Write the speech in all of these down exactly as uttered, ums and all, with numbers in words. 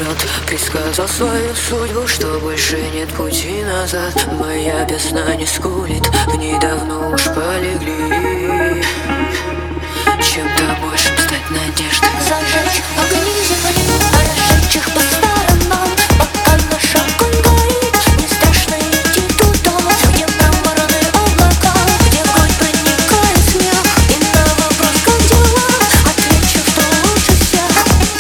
вперед. Предсказал свою судьбу, что больше нет пути назад. Моя весна не скулит, в ней давно уж полегли. Чем-то большим стать надеждой. Зажечь огни земли, разжечь их по сторонам. Пока наш огонь горит, не страшно идти туда, где мраморные облака, где вновь проникает смех. И на вопрос, как дела, отвечу, что лучше всех.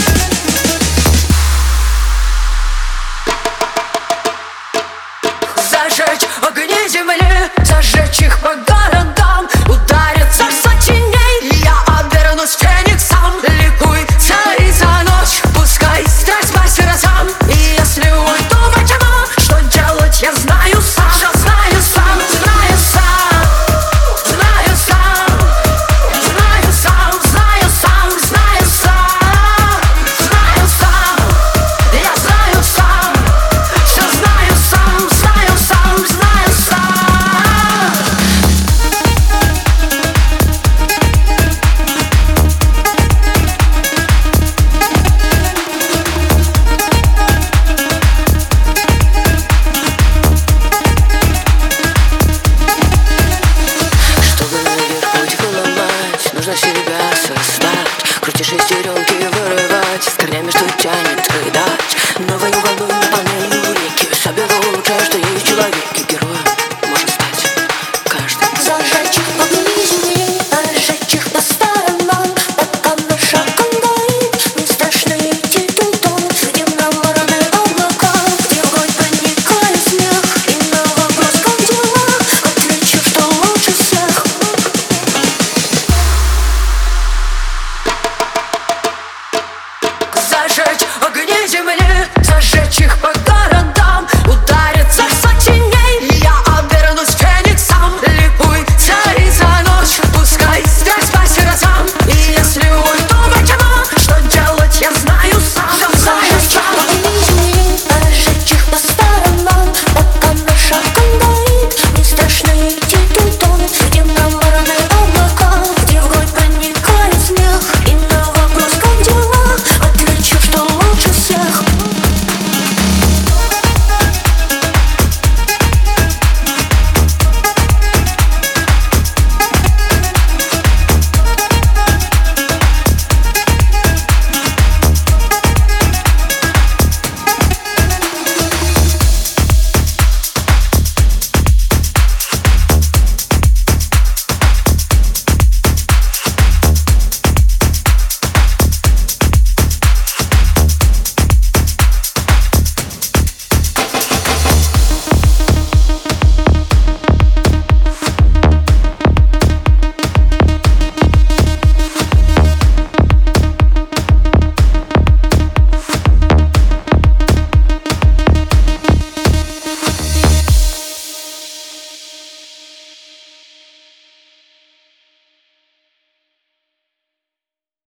Зажечь огни земли, зажечь их по городам. Ударится сотеней, я обернусь фениксом. Ликуй, царица ночь, пускай страсть по сердцам. И если уйду во тьму, что делать я знаю сам. Что знаю сам, знаю сам, знаю сам, знаю сам, знаю сам, знаю сам, знаю сам, я знаю сам, все знаю сам, знаю сам, знаю сам. Чтобы наверх путь выломать, нужно себя создать. Крутишь шестеренки, вырывать, с корнями что тянет выдать. Новую волну